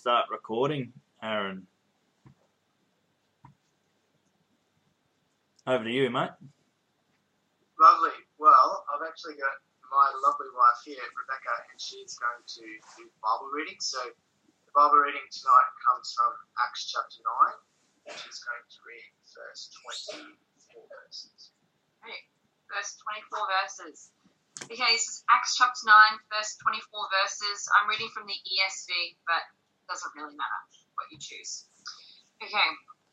start recording, Aaron. Over to you, mate. Lovely. Well, I've actually got my lovely wife here, Rebecca, and she's going to do Bible reading. So the Bible reading tonight comes from Acts chapter 9, and she's going to read verse 24 verses. Okay, verse 24 verses. Okay, this is Acts chapter 9, verse 24 verses. I'm reading from the ESV, but it doesn't really matter what you choose. Okay.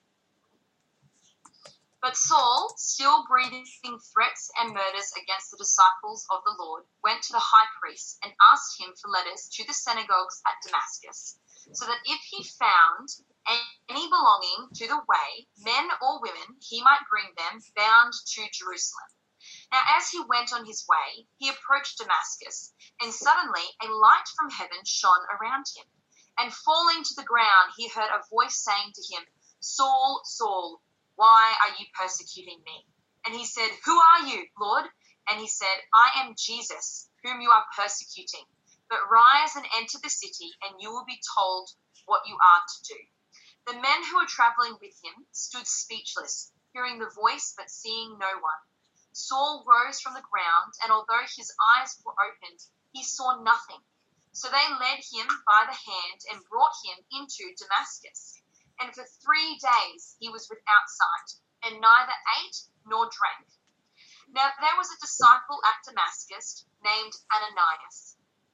But Saul, still breathing threats and murders against the disciples of the Lord, went to the high priest and asked him for letters to the synagogues at Damascus, so that if he found any belonging to the way, men or women, he might bring them bound to Jerusalem. Now as he went on his way, he approached Damascus, and suddenly a light from heaven shone around him. And falling to the ground, he heard a voice saying to him, "Saul, Saul, why are you persecuting me?" And he said, "Who are you, Lord?" And he said, "I am Jesus, whom you are persecuting. But rise and enter the city, and you will be told what you are to do." The men who were traveling with him stood speechless, hearing the voice but seeing no one. Saul rose from the ground, and although his eyes were opened, he saw nothing. So they led him by the hand and brought him into Damascus. And for 3 days he was without sight, and neither ate nor drank. Now there was a disciple at Damascus named Ananias.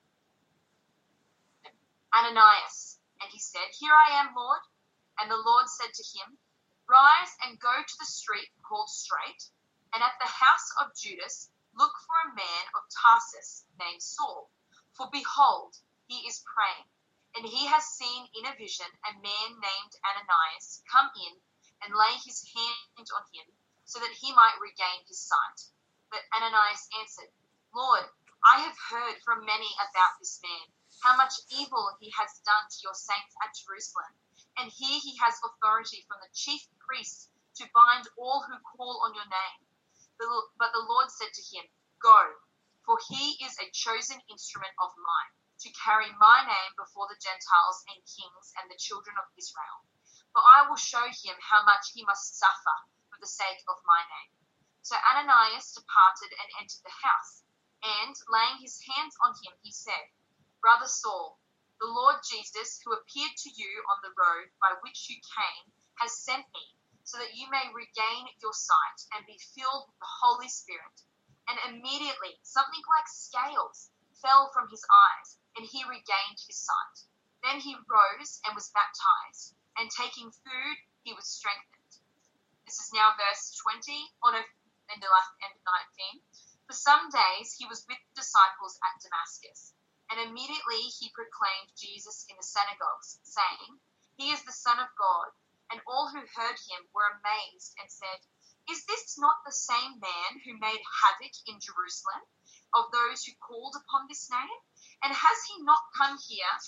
And he said, "Here I am, Lord." And the Lord said to him, "Rise and go to the street called Straight, and at the house of Judas look for a man of Tarsus named Saul. For behold, he is praying. And he has seen in a vision a man named Ananias come in and lay his hand on him, so that he might regain his sight." But Ananias answered, "Lord, I have heard from many about this man, how much evil he has done to your saints at Jerusalem. And here he has authority from the chief priests to bind all who call on your name." But the Lord said to him, "Go, for he is a chosen instrument of mine, to carry my name before the Gentiles and kings and the children of Israel. For I will show him how much he must suffer for the sake of my name." So Ananias departed and entered the house, and laying his hands on him, he said, "Brother Saul, the Lord Jesus, who appeared to you on the road by which you came, has sent me, so that you may regain your sight and be filled with the Holy Spirit." And immediately something like scales fell from his eyes, and he regained his sight. Then he rose and was baptized, and taking food, he was strengthened. This is now verse 20, end of 19. For some days he was with the disciples at Damascus, and immediately he proclaimed Jesus in the synagogues, saying, "He is the Son of God." And all who heard him were amazed and said, "Is this not the same man who made havoc in Jerusalem of those who called upon this name? And has he not come here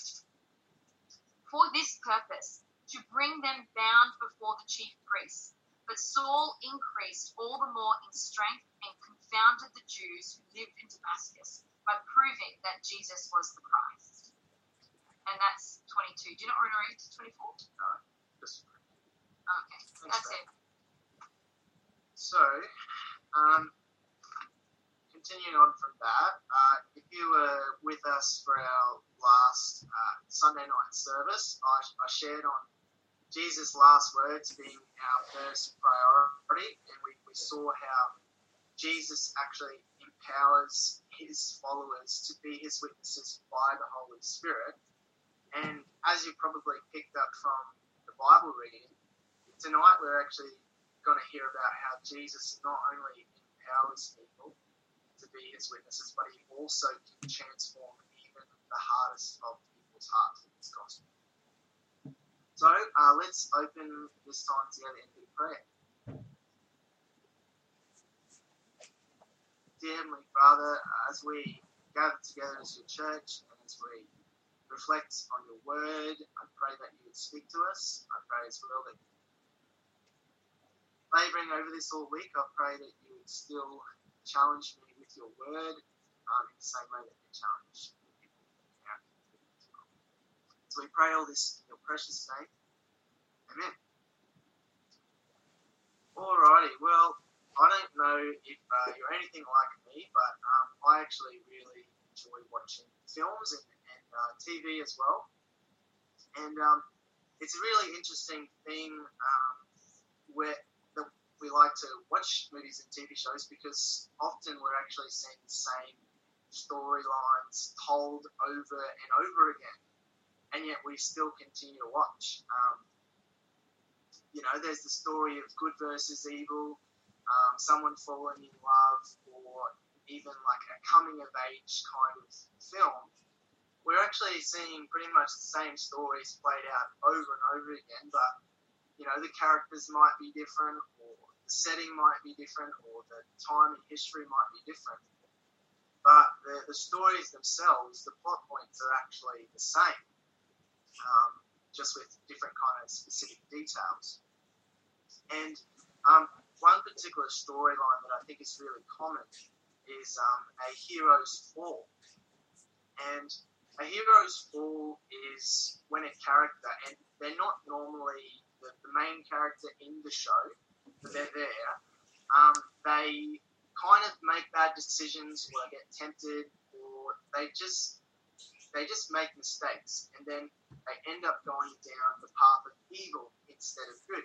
for this purpose, to bring them bound before the chief priests?" But Saul increased all the more in strength and confounded the Jews who lived in Damascus by proving that Jesus was the Christ. And that's 22. Do you not want to read to 24? No, just Okay, that's it. So, continuing on from that, if you were with us for our last Sunday night service, I shared on Jesus' last words being our first priority, and we saw how Jesus actually empowers his followers to be his witnesses by the Holy Spirit. And as you probably picked up from the Bible reading, tonight we're actually going to hear about how Jesus not only empowers people to be his witnesses, but he also can transform even the hardest of people's hearts with his gospel. So let's open this time together in big prayer. Dear Heavenly Father, as we gather together as your church and as we reflect on your word, I pray that you would speak to us. I pray as well that labouring over this all week, I pray that you would still challenge me with your word in the same way that you challenge people. So we pray all this in your precious name. Amen. Alrighty, well, I don't know if you're anything like me, but I actually really enjoy watching films and TV as well. And it's a really interesting thing where we like to watch movies and TV shows because often we're actually seeing the same storylines told over and over again, and yet we still continue to watch. There's the story of good versus evil, someone falling in love, or even like a coming-of-age kind of film. We're actually seeing pretty much the same stories played out over and over again, but the characters might be different, or the setting might be different, or the time in history might be different. But the stories themselves, the plot points are actually the same, just with different kind of specific details. And one particular storyline that I think is really common is a hero's fall. And a hero's fall is when a character, and they're not normally the main character in the show, but they're there, they kind of make bad decisions, or they get tempted, or they just make mistakes, and then they end up going down the path of evil instead of good.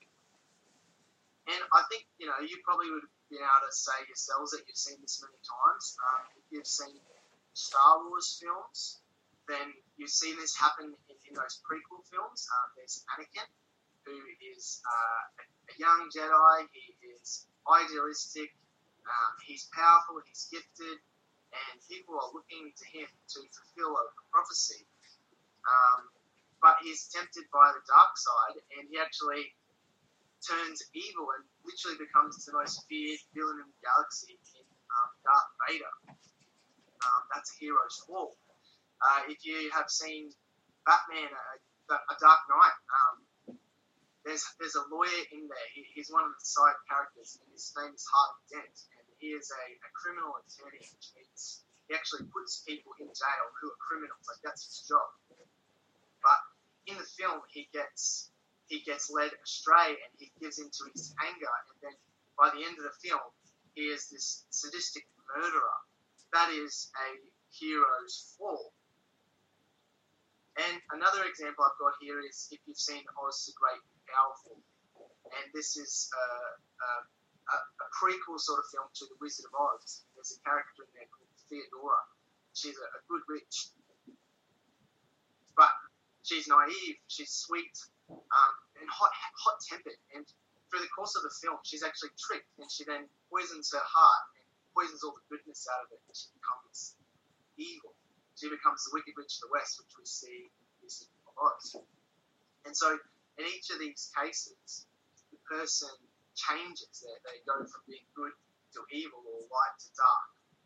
And I think, you probably would have been able to say yourselves that you've seen this many times. If you've seen Star Wars films, then you've seen this happen in those prequel films. There's Anakin, who is a young Jedi. He is idealistic. He's powerful. He's gifted. And people are looking to him to fulfill a prophecy. But he's tempted by the dark side, and he actually turns evil and literally becomes the most feared villain in the galaxy in Darth Vader. That's a hero's fall. If you have seen Batman, A Dark Knight, there's a lawyer in there. He's one of the side characters, and his name is Harvey Dent, and he is a criminal attorney, which means he actually puts people in jail who are criminals. Like, that's his job. But in the film, he gets led astray, and he gives into his anger, and then by the end of the film, he is this sadistic murderer. That is a hero's fall. And another example I've got here is if you've seen Oz the Great and Powerful, and this is a prequel sort of film to The Wizard of Oz. There's a character in there called Theodora. She's a good witch, but she's naive, she's sweet, and hot-tempered. And through the course of the film, she's actually tricked, and she then poisons her heart and poisons all the goodness out of it, and she becomes evil. She becomes the Wicked Witch of the West, which we see in The Wizard of Oz. And so, in each of these cases, the person changes. They go from being good to evil, or light to dark.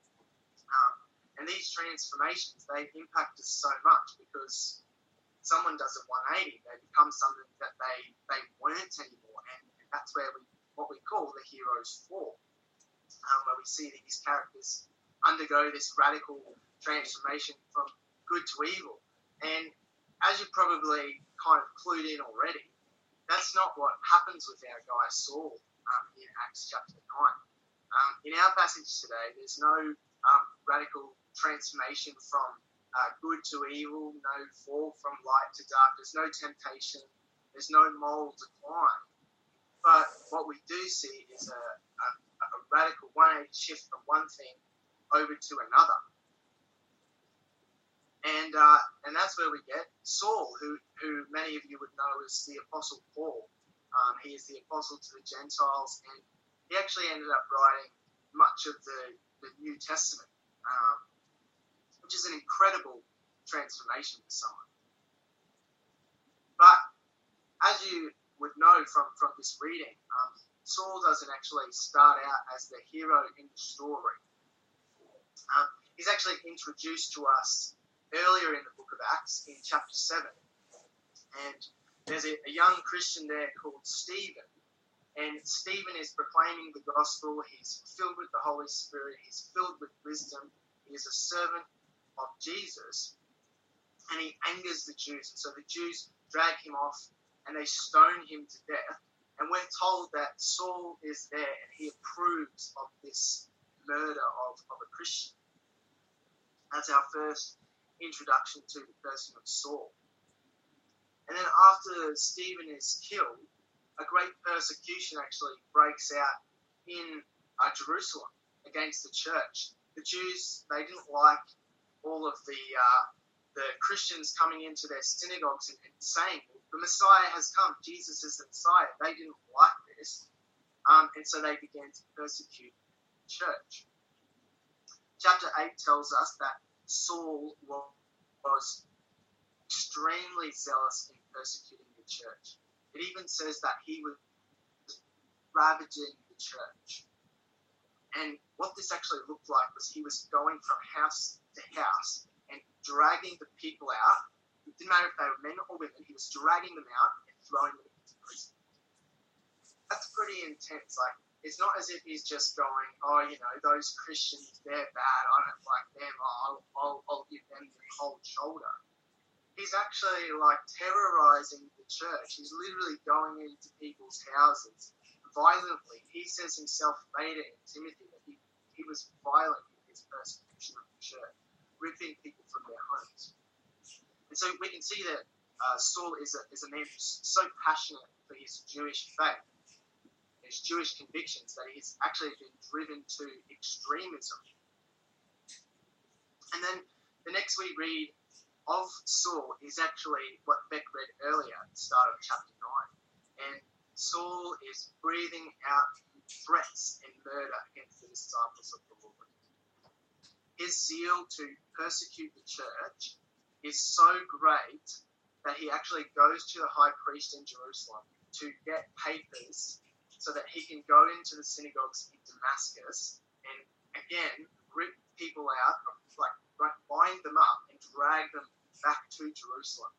And these transformations, they impact us so much because someone does a 180, they become something that they weren't anymore, and that's where what we call the hero's fall, where we see these characters undergo this radical transformation from good to evil. And as you probably kind of clued in already, that's not what happens with our guy Saul in Acts chapter 9. In our passage today, there's no radical transformation from good to evil, no fall from light to dark, there's no temptation, there's no moral decline. But what we do see is a radical 180 shift from one thing over to another. And that's where we get Saul, who many of you would know as the Apostle Paul. He is the apostle to the Gentiles, and he actually ended up writing much of the New Testament, which is an incredible transformation for someone. But as you would know from this reading, Saul doesn't actually start out as the hero in the story. He's actually introduced to us earlier in the book of Acts in chapter 7. And there's a young Christian there called Stephen. And Stephen is proclaiming the gospel. He's filled with the Holy Spirit. He's filled with wisdom. He is a servant of Jesus. and he angers the Jews. And so the Jews drag him off and they stone him to death. And we're told that Saul is there and he approves of this murder of a Christian. That's our first introduction to the person of Saul. And then after Stephen is killed, a great persecution actually breaks out in Jerusalem against the church. The Jews, they didn't like all of the Christians coming into their synagogues and saying, the Messiah has come, Jesus is the Messiah. They didn't like this, and so they began to persecute the church. Chapter 8 tells us that Saul was extremely zealous in persecuting the church. It even says that he was ravaging the church. And what this actually looked like was he was going from house to house and dragging the people out. It didn't matter if they were men or women, he was dragging them out and throwing them into prison. That's pretty intense. Like, it's not as if he's just going, oh, you know, those Christians, they're bad, I don't like them, I'll give them the cold shoulder. He's actually, like, terrorizing the church. He's literally going into people's houses violently. He says himself later in Timothy that he was violent in his persecution of the church, ripping people from their homes. And so we can see that Saul is a man who's so passionate for his Jewish faith, his Jewish convictions, that he's actually been driven to extremism. And then the next we read of Saul is actually what Beck read earlier at the start of chapter 9. And Saul is breathing out threats and murder against the disciples of the Lord. His zeal to persecute the church is so great that he actually goes to the high priest in Jerusalem to get papers so that he can go into the synagogues in Damascus and, again, rip people out, like bind them up and drag them back to Jerusalem.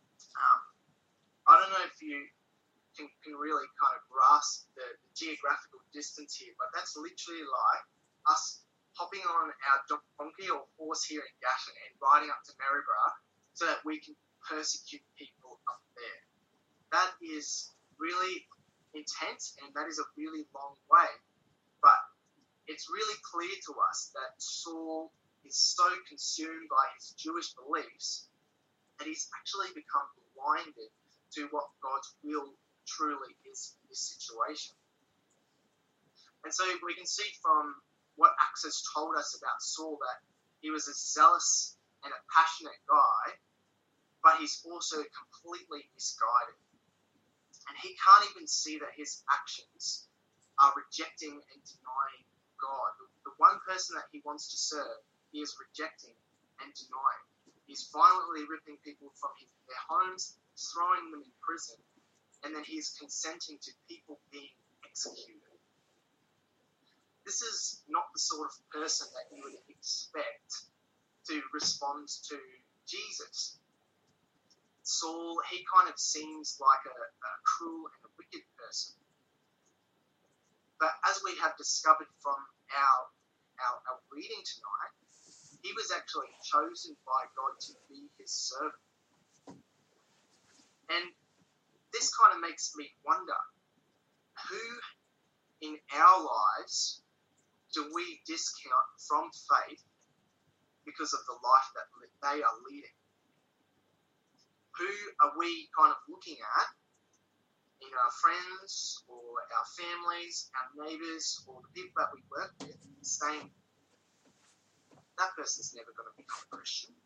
I don't know if you can really kind of grasp the geographical distance here, but that's literally like us hopping on our donkey or horse here in Gatton and riding up to Maryborough so that we can persecute people up there. That is really intense and that is a really long way. But it's really clear to us that Saul is so consumed by his Jewish beliefs that he's actually become blinded to what God's will truly is in this situation. And so we can see from what Acts has told us about Saul that he was a zealous and a passionate guy, but he's also completely misguided. And he can't even see that his actions are rejecting and denying God. The one person that he wants to serve, he is rejecting and denying. He's violently ripping people from their homes, throwing them in prison, and then he's consenting to people being executed. This is not the sort of person that you would expect to respond to Jesus. Saul, he kind of seems like a cruel and a wicked person. But as we have discovered from our reading tonight, he was actually chosen by God to be his servant. And this kind of makes me wonder, who in our lives do we discount from faith because of the life that they are leading? Who are we kind of looking at in our friends or our families, our neighbours, or the people that we work with, saying, that person's never going to become a Christian?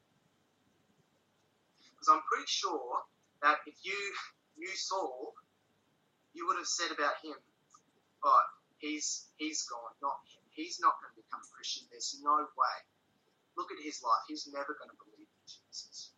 Because I'm pretty sure that if you knew Saul, you would have said about him, oh, he's gone, not him. He's not going to become a Christian. There's no way. Look at his life. He's never going to believe in Jesus.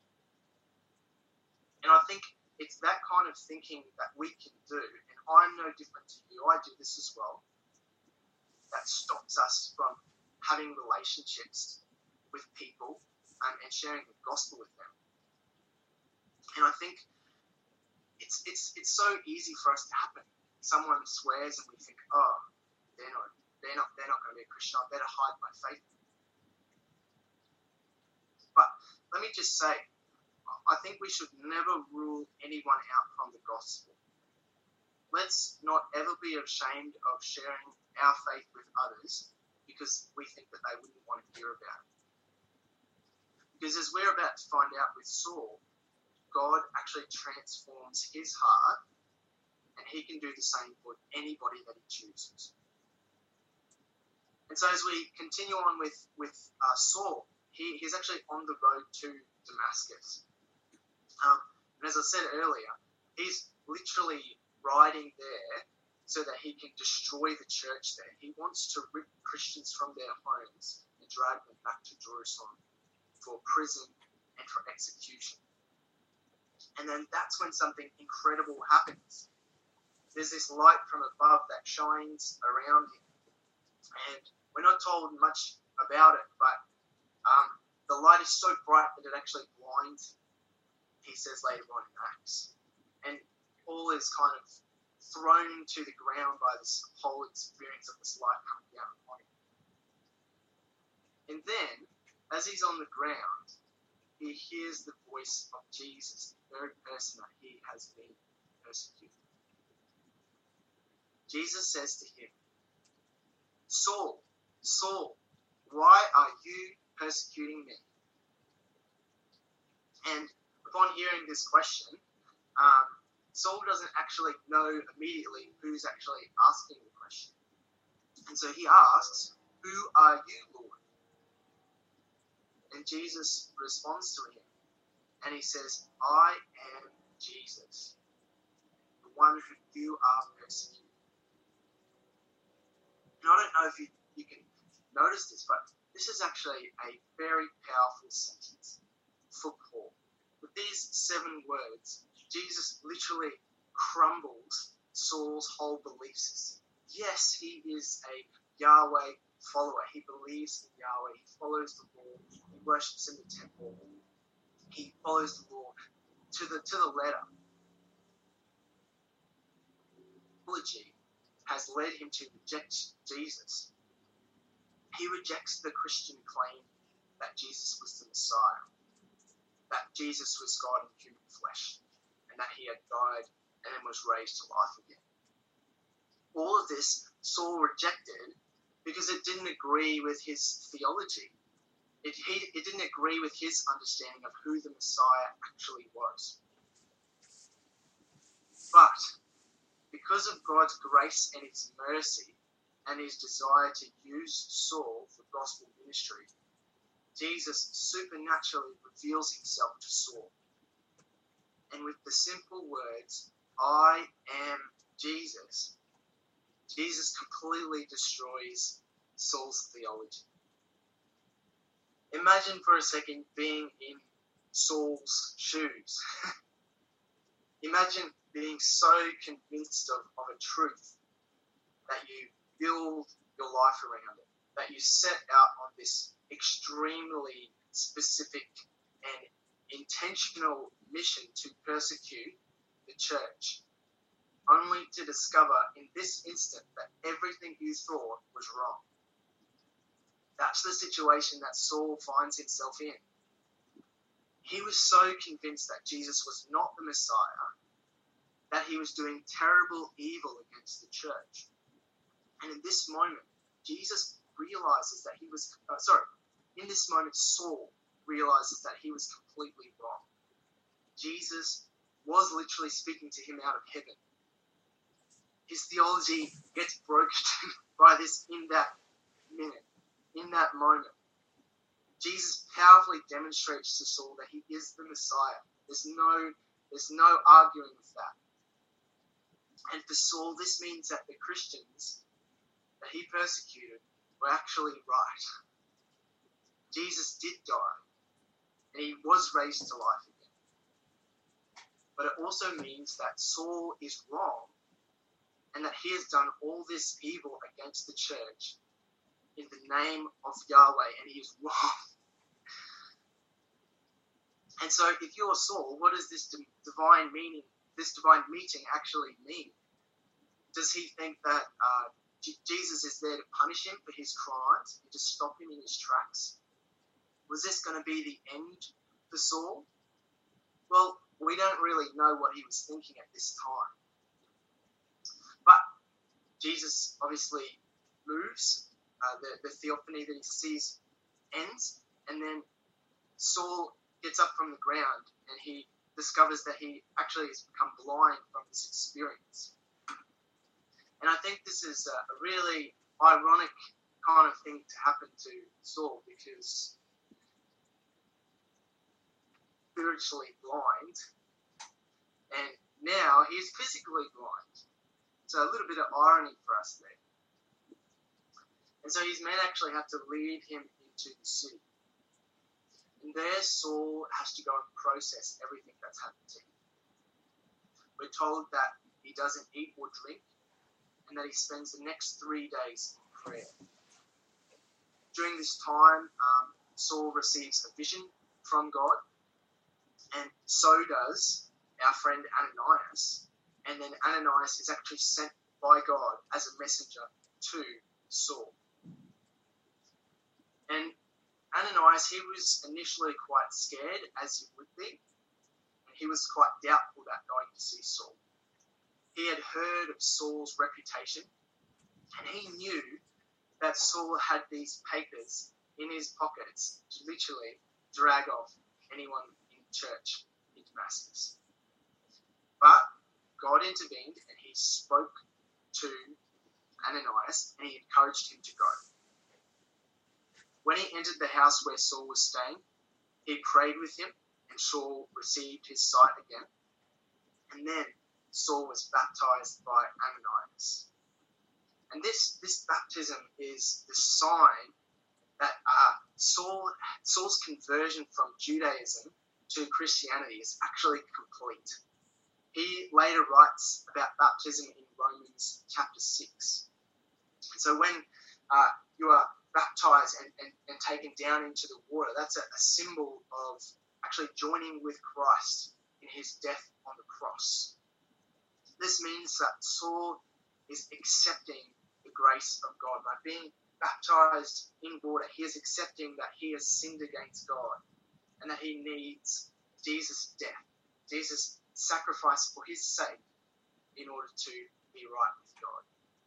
And I think it's that kind of thinking that we can do, and I'm no different to you. I do this as well. That stops us from having relationships with people and sharing the gospel with them. And I think it's so easy for us to happen. Someone swears and we think, oh, they're not going to be a Christian. I better hide my faith. But let me just say, I think we should never rule anyone out from the gospel. Let's not ever be ashamed of sharing our faith with others because we think that they wouldn't want to hear about it. Because as we're about to find out with Saul, God actually transforms his heart, and he can do the same for anybody that he chooses. And so as we continue on with Saul, he's actually on the road to Damascus. And as I said earlier, he's literally riding there so that he can destroy the church there. He wants to rip Christians from their homes and drag them back to Jerusalem for prison and for execution. And then that's when something incredible happens. There's this light from above that shines around him. And we're not told much about it, but the light is so bright that it actually blinds him, he says later on in Acts. And Paul is kind of thrown to the ground by this whole experience of this light coming down upon him. And then, as he's on the ground, he hears the voice of Jesus, the very person that he has been persecuted. Jesus says to him, Saul, Saul, why are you persecuting me? And upon hearing this question, Saul doesn't actually know immediately who's actually asking the question. And so he asks, who are you, Lord? And Jesus responds to him, and he says, I am Jesus, the one who you are persecuting. And I don't know if you can notice this, but this is actually a very powerful sentence for Paul. With these 7 words, Jesus literally crumbles Saul's whole belief system. Yes, he is a Yahweh follower. He believes in Yahweh. He follows the law. He worships in the temple. He follows the law to the letter. Theology has led him to reject Jesus. He rejects the Christian claim that Jesus was the Messiah, that Jesus was God in human flesh, and that he had died and then was raised to life again. All of this Saul rejected because it didn't agree with his theology. It didn't agree with his understanding of who the Messiah actually was. But because of God's grace and his mercy and his desire to use Saul for gospel ministry, Jesus supernaturally reveals himself to Saul. And with the simple words, I am Jesus, Jesus completely destroys Saul's theology. Imagine for a second being in Saul's shoes. Imagine being so convinced of a truth that you build your life around it, that you set out on this extremely specific and intentional mission to persecute the church, only to discover in this instant that everything you thought was wrong. That's the situation that Saul finds himself in. He was so convinced that Jesus was not the Messiah, that he was doing terrible evil against the church. And in this moment, Jesus realizes that in this moment, Saul realizes that he was completely wrong. Jesus was literally speaking to him out of heaven. His theology gets broken by this in that minute, in that moment. Jesus powerfully demonstrates to Saul that he is the Messiah. There's no arguing with that. And for Saul, this means that the Christians that he persecuted were actually right. Jesus did die, and he was raised to life again. But it also means that Saul is wrong, and that he has done all this evil against the church in the name of Yahweh, and he is wrong. And so if you're Saul, what does this divine meeting actually mean? Does he think that Jesus is there to punish him for his crimes and to stop him in his tracks? Was this going to be the end for Saul? Well, we don't really know what he was thinking at this time. But Jesus obviously moves. The theophany that he sees ends, and then Saul gets up from the ground and he discovers that he actually has become blind from this experience. And I think this is a really ironic kind of thing to happen to Saul, because spiritually blind, and now he's physically blind. So a little bit of irony for us there. And so his men actually have to lead him into the city. And there Saul has to go and process everything that's happened to him. We're told that he doesn't eat or drink, and that he spends the next 3 days in prayer. During this time, Saul receives a vision from God, and so does our friend Ananias. And then Ananias is actually sent by God as a messenger to Saul. And Ananias, he was initially quite scared, as he would be, and he was quite doubtful about going to see Saul. He had heard of Saul's reputation, and he knew that Saul had these papers in his pockets to literally drag off anyone in church in Damascus. But God intervened, and he spoke to Ananias, and he encouraged him to go. When he entered the house where Saul was staying, he prayed with him, and Saul received his sight again. And then Saul was baptized by Ananias. And this baptism is the sign that Saul's conversion from Judaism to Christianity is actually complete. He later writes about baptism in Romans chapter 6. So when you are baptized and taken down into the water, that's a symbol of actually joining with Christ in his death on the cross. This means that Saul is accepting the grace of God. By being baptized in water, he is accepting that he has sinned against God and that he needs Jesus' death, Jesus' sacrifice for his sake in order to be right with God.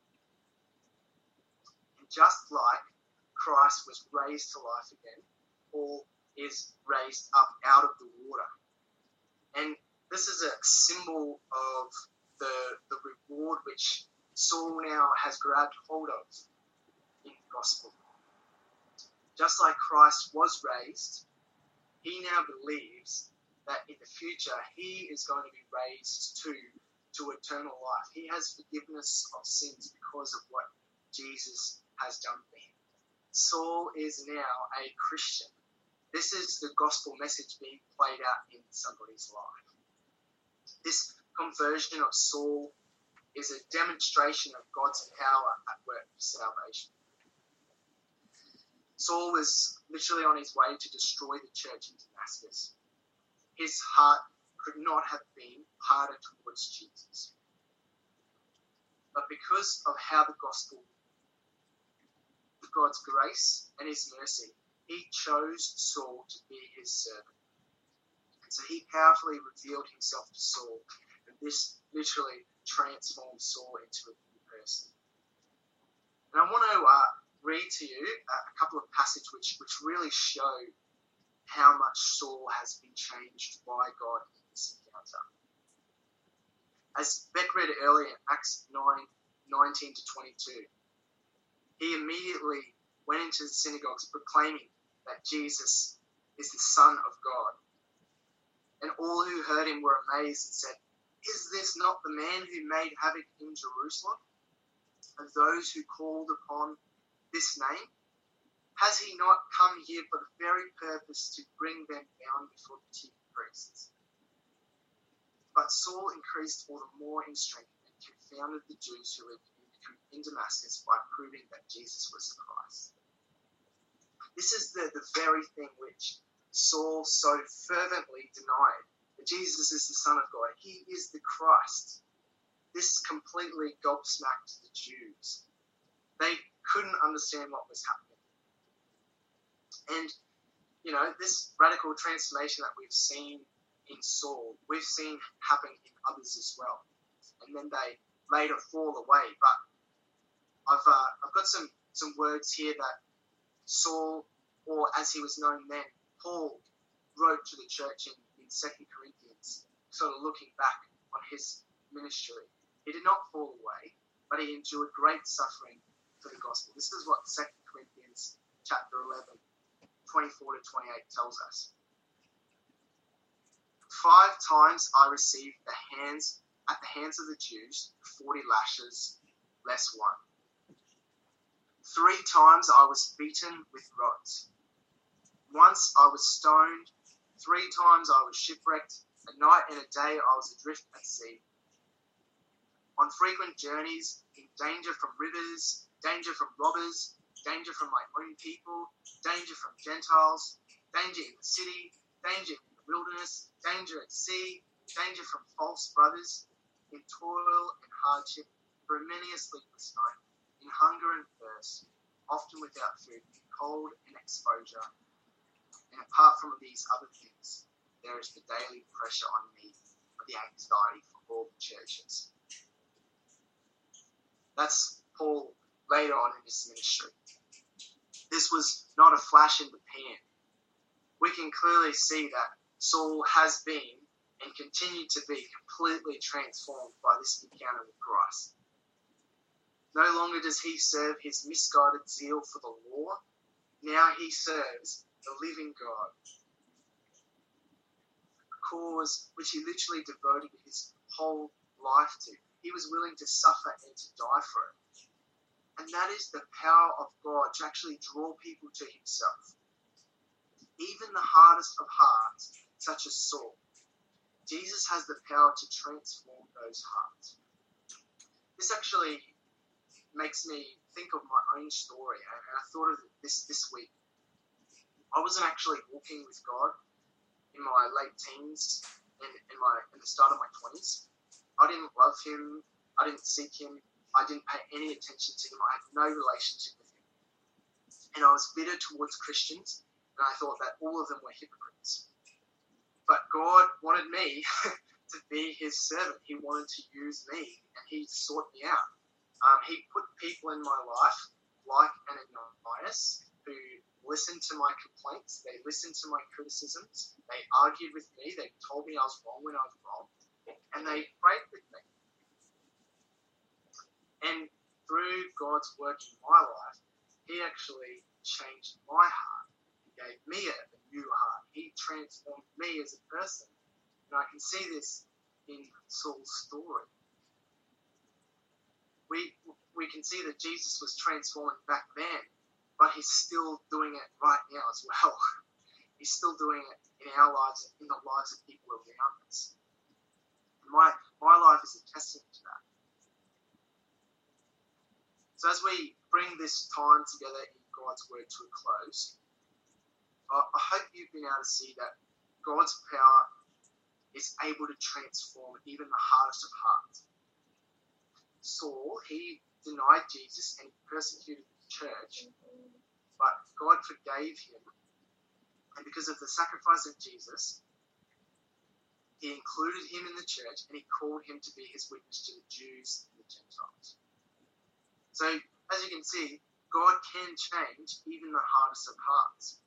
And just like Christ was raised to life again, Paul is raised up out of the water. And this is a symbol of the reward which Saul now has grabbed hold of in the gospel. Just like Christ was raised, he now believes that in the future he is going to be raised to eternal life. He has forgiveness of sins because of what Jesus has done for him. Saul is now a Christian. This is the gospel message being played out in somebody's life. This conversion of Saul is a demonstration of God's power at work for salvation. Saul was literally on his way to destroy the church in Damascus. His heart could not have been harder towards Jesus. But because of how the gospel, God's grace and his mercy, he chose Saul to be his servant. And so he powerfully revealed himself to Saul, and this literally transformed Saul into a new person. And I want to read to you a couple of passages which really show how much Saul has been changed by God in this encounter. As Beck read earlier in Acts 9:19 to 22, he immediately went into the synagogues proclaiming that Jesus is the Son of God. And all who heard him were amazed and said, "Is this not the man who made havoc in Jerusalem of those who called upon this name? Has he not come here for the very purpose to bring them down before the chief priests?" But Saul increased all the more in strength and confounded the Jews who were in Damascus by proving that Jesus was the Christ. This is the very thing which Saul so fervently denied, that Jesus is the Son of God. He is the Christ. This completely gobsmacked the Jews. They couldn't understand what was happening. And this radical transformation that we've seen in Saul, we've seen happen in others as well. And then they later fall away. But I've got some words here that Saul, or as he was known then, Paul, wrote to the church in 2 Corinthians, sort of looking back on his ministry. He did not fall away, but he endured great suffering for the gospel. This is what 2 Corinthians chapter 11, 24 to 28 tells us. 5 times I received at the hands of the Jews 40 lashes, less one. 3 times I was beaten with rods. Once I was stoned. 3 times I was shipwrecked. A night and a day I was adrift at sea. On frequent journeys, in danger from rivers, danger from robbers, danger from my own people, danger from Gentiles, danger in the city, danger in the wilderness, danger at sea, danger from false brothers, in toil and hardship, for many a sleepless night, in hunger and thirst, often without food, in cold and exposure. And apart from these other things, there is the daily pressure on me of the anxiety for all the churches. That's Paul later on in his ministry. This was not a flash in the pan. We can clearly see that Saul has been and continued to be completely transformed by this encounter with Christ. No longer does he serve his misguided zeal for the law. Now he serves the living God, a cause which he literally devoted his whole life to. He was willing to suffer and to die for it. And that is the power of God to actually draw people to himself. Even the hardest of hearts, such as Saul, Jesus has the power to transform those hearts. This actually makes me think of my own story, and I thought of this week. I wasn't actually walking with God in my late teens and in the start of my 20s. I didn't love him. I didn't seek him. I didn't pay any attention to him. I had no relationship with him. And I was bitter towards Christians, and I thought that all of them were hypocrites. But God wanted me to be his servant. He wanted to use me, and he sought me out. He put people in my life, like Ananias, who listened to my complaints. They listened to my criticisms. They argued with me. They told me I was wrong when I was wrong. And they prayed with me. And through God's work in my life, he actually changed my heart. He gave me a new heart. He transformed me as a person. And I can see this in Saul's story. We can see that Jesus was transforming back then, but he's still doing it right now as well. He's still doing it in our lives, in the lives of people around us. And my life is a testament to that. So as we bring this time together in God's word to a close, I hope you've been able to see that God's power is able to transform even the hardest of hearts. Saul, he denied Jesus and persecuted the church, but God forgave him. And because of the sacrifice of Jesus, he included him in the church and he called him to be his witness to the Jews and the Gentiles. So, as you can see, God can change even the hardest of hearts.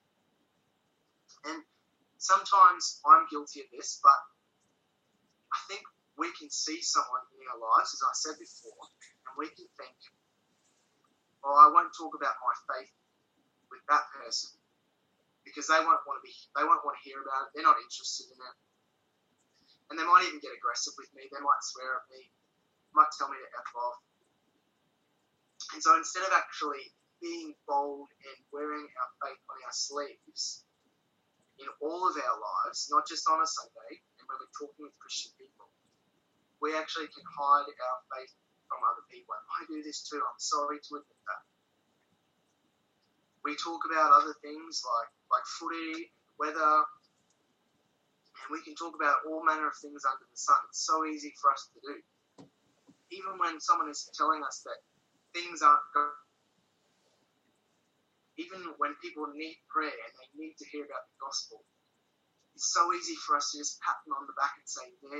And sometimes I'm guilty of this, but I think we can see someone in our lives, as I said before, and we can think, oh, I won't talk about my faith with that person because they won't want to hear about it. They're not interested in it. And they might even get aggressive with me. They might swear at me, might tell me to F off. And so instead of actually being bold and wearing our faith on our sleeves in all of our lives, not just on a Sunday and when we're talking with Christian people, we actually can hide our faith from other people. And I do this too. I'm sorry to admit that. We talk about other things like footy, weather, and we can talk about all manner of things under the sun. It's so easy for us to do. Even when someone is telling us that things aren't going, even when people need prayer and they need to hear about the gospel, it's so easy for us to just pat them on the back and say, there.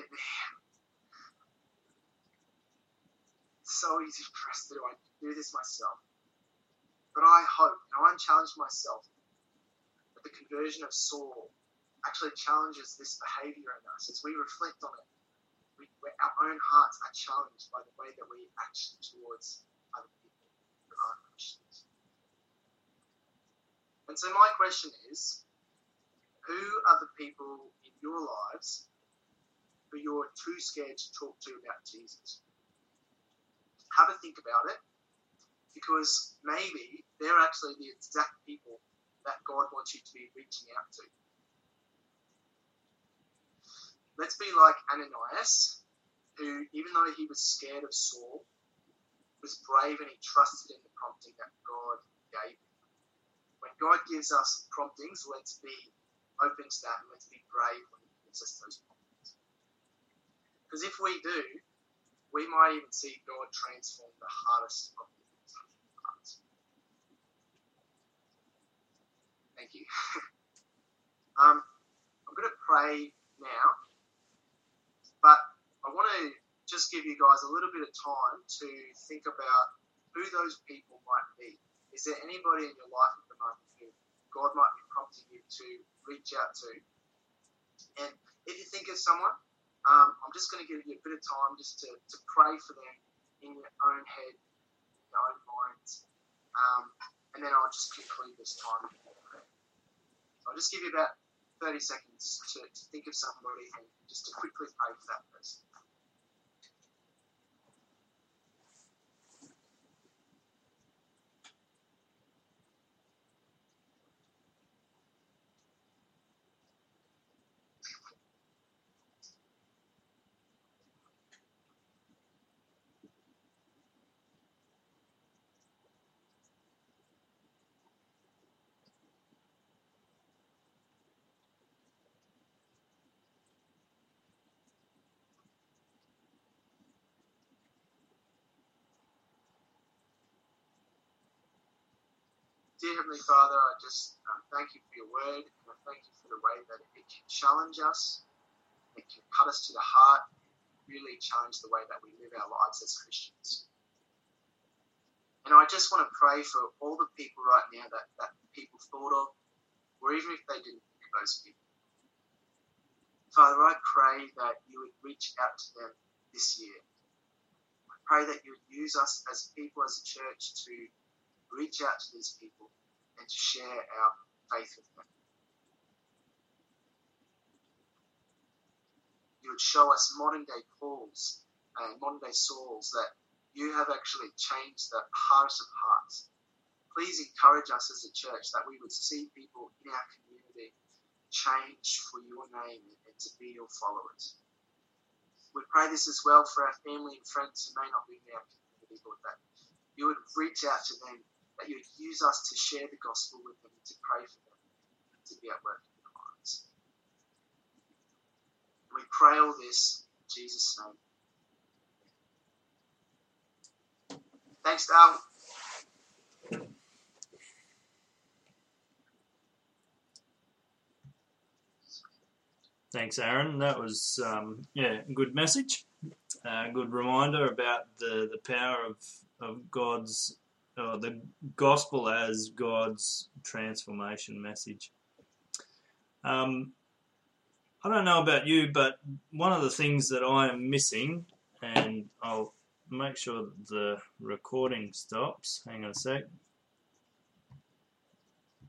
It's so easy for us to do. I do this myself. But I hope, and I'm challenged myself, that the conversion of Saul actually challenges this behavior in us. As we reflect on it, our own hearts are challenged by the way that we act towards other people who aren't Christians. And so my question is, who are the people in your lives who you're too scared to talk to about Jesus? Have a think about it, because maybe they're actually the exact people that God wants you to be reaching out to. Let's be like Ananias, who, even though he was scared of Saul, was brave and he trusted in the prompting that God gave him. When God gives us promptings, let's be open to that and let's be brave when he gives us those promptings. Because if we do, we might even see God transform the hardest of people's hearts. Thank you. I'm going to pray now, but I want to just give you guys a little bit of time to think about who those people might be. Is there anybody in your life at the moment who God might be prompting you to reach out to? And if you think of someone, I'm just going to give you a bit of time just to pray for them in your own head, in your own minds, and then I'll just conclude this time with prayer. So I'll just give you about 30 seconds to think of somebody and just to quickly pray for that person. Dear Heavenly Father, I just thank you for your word, and I thank you for the way that it can challenge us, it can cut us to the heart, and really challenge the way that we live our lives as Christians. And I just want to pray for all the people right now that people thought of, or even if they didn't think of those people. Father, I pray that you would reach out to them this year. I pray that you would use us as people, as a church, to reach out to these people and to share our faith with them. You would show us modern day Pauls and modern day Sauls, that you have actually changed the hardest of hearts. Please encourage us as a church that we would see people in our community change for your name and to be your followers. We pray this as well for our family and friends who may not be in our community, Lord, that you would reach out to them, that you would use us to share the gospel with them, to pray for them, to be at work in their lives. We pray all this in Jesus' name. Thanks, Dal. Thanks, Aaron. That was a good message. Good reminder about the power of God's, the gospel as God's transformation message. I don't know about you, but one of the things that I am missing, and I'll make sure that the recording stops. Hang on a sec.